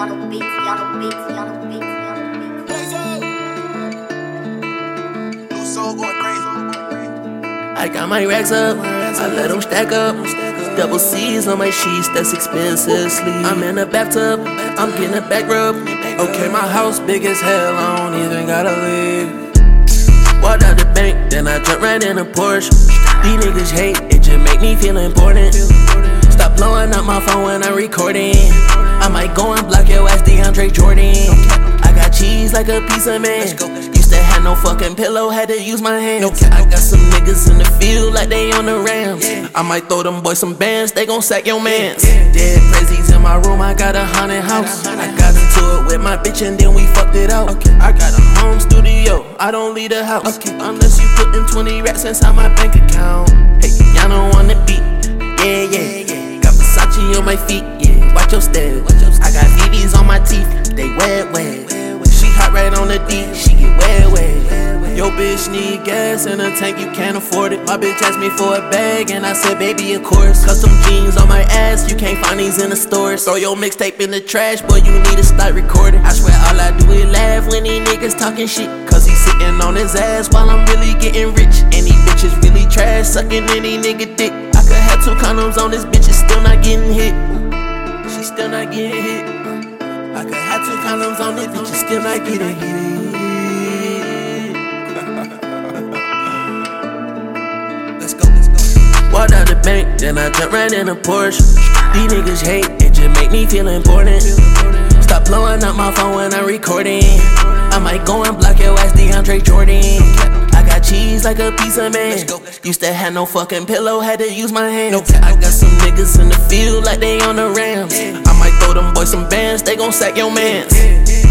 I got my racks up, I let them stack up. Double C's on my sheets, that's expensive sleep. I'm in the bathtub, I'm getting a back rub. Okay, my house big as hell, I don't even gotta leave. Walked out the bank, then I jumped right in a Porsche. These niggas hate, it just make me feel important. Stop blowing up my phone when I'm recording. I might go and block your ass, DeAndre Jordan. I got cheese like a piece of man. Used to have no fucking pillow, had to use my hands. I got some niggas in the field like they on the Rams. I might throw them boys some bands, they gon' sack your mans. Dead prezzies in my room, I got a haunted house. I got into it with my bitch and then we fucked it out. I got a home studio, I don't leave the house. Unless you put in 20 racks inside my bank account. Hey, y'all don't wanna beat, yeah. Got Versace on my feet, yeah, watch your step. I got BBs on my teeth, they wet. She hot right on the D, she get wet. Yo bitch need gas in a tank, you can't afford it. My bitch asked me for a bag and I said baby of course. Custom jeans on my ass, you can't find these in the stores. Throw your mixtape in the trash, boy you need to start recording. I swear all I do is laugh when these niggas talking shit. Cause he sitting on his ass while I'm really getting rich. And these bitches really trash, sucking any nigga dick. I could have 2 condoms on this bitch, it's still not getting hit. She still not getting hit. I could have 2 condoms on this bitch, it's still not getting hit. Let's go. Walked out the bank, then I jumped right in a Porsche. These niggas hate, it just make me feel important. Stop blowing up my phone when I'm recording. I might go and block your ass, DeAndre Jordan. I got cheese like a piece of man. Used to have no fucking pillow, had to use my hands. I got some niggas in the field like they on the Rams. I might throw them boys some bands, they gon' sack your mans.